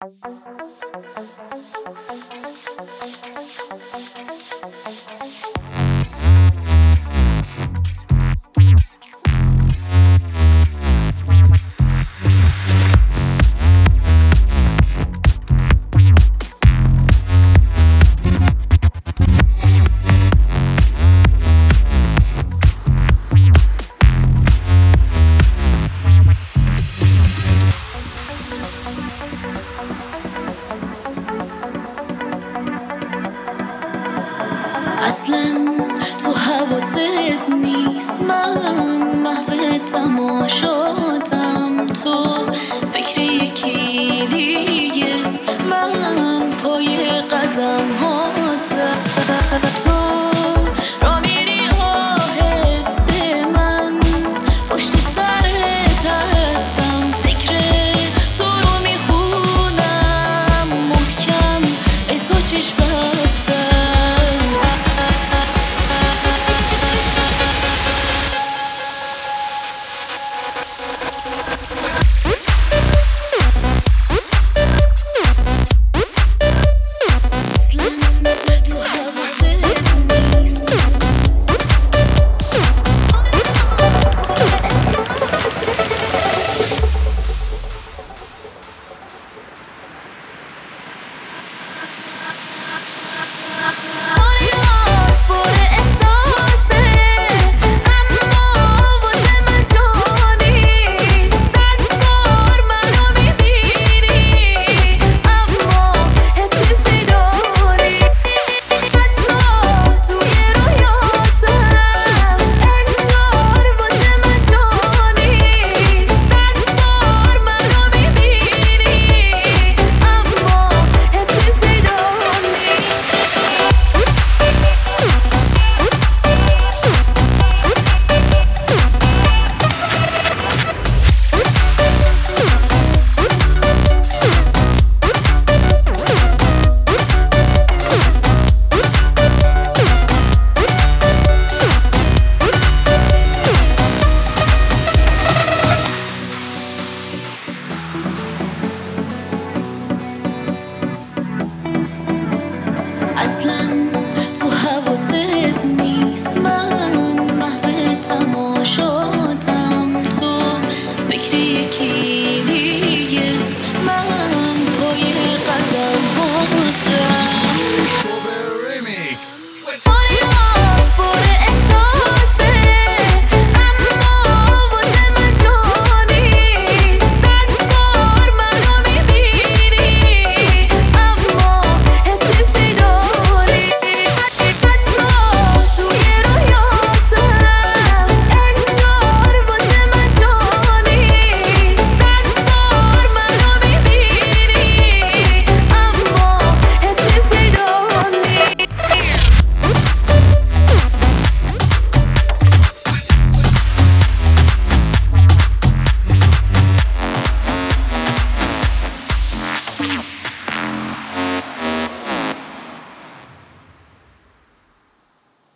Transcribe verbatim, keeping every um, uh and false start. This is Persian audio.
اصلا تو حواست نیست، من محو تماشاتم، تو فکر یکی دیگه، من پای قدم هاتم. تو را میری آهسته، من پشت سرت هستم، فکر تو رو میخونم محکم، به تو چشم بستم. اصلا تو حواست نیست، من محو تماشاتم، تو فکر یکی دیگه، من پای قدم هاتم.